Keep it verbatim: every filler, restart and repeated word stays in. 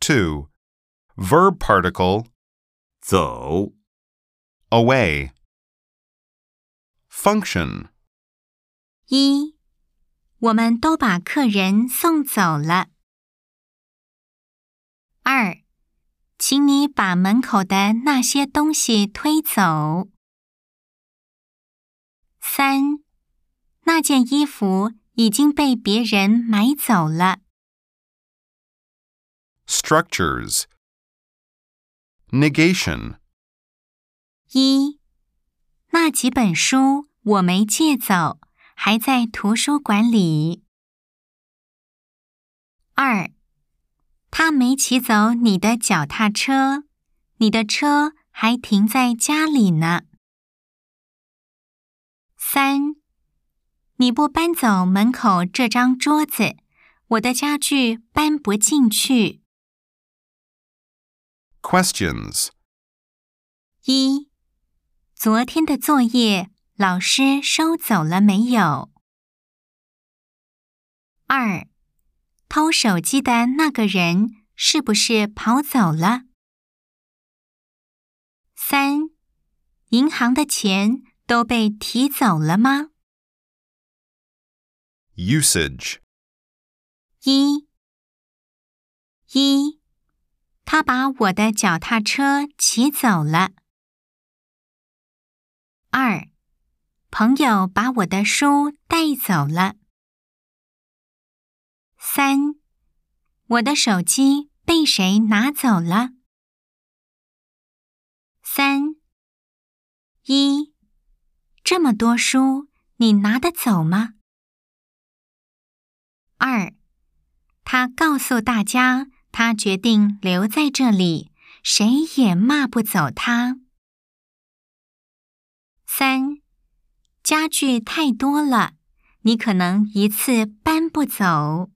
two. Verb particle 走 away. Function 一，我们都把客人送走了。二，请你把门口的那些东西推走。三，那件衣服已经被别人买走了。 Structures Negation 一，那几本书我没借走，还在图书馆里。二，他没骑走你的脚踏车，你的车还停在家里呢。三，你不搬走门口这张桌子，我的家具搬不进去。 Questions 一，昨天的作业老师收走了没有？二，偷手机的那个人是不是跑走了？三，银行的钱都被提走了吗？ Usage 一，一，他把我的脚踏车骑走了。二，朋友把我的书带走了。三，我的手机被谁拿走了？三，一，这么多书，你拿得走吗？二，他告诉大家，他决定留在这里，谁也骂不走他。三，家具太多了，你可能一次搬不走。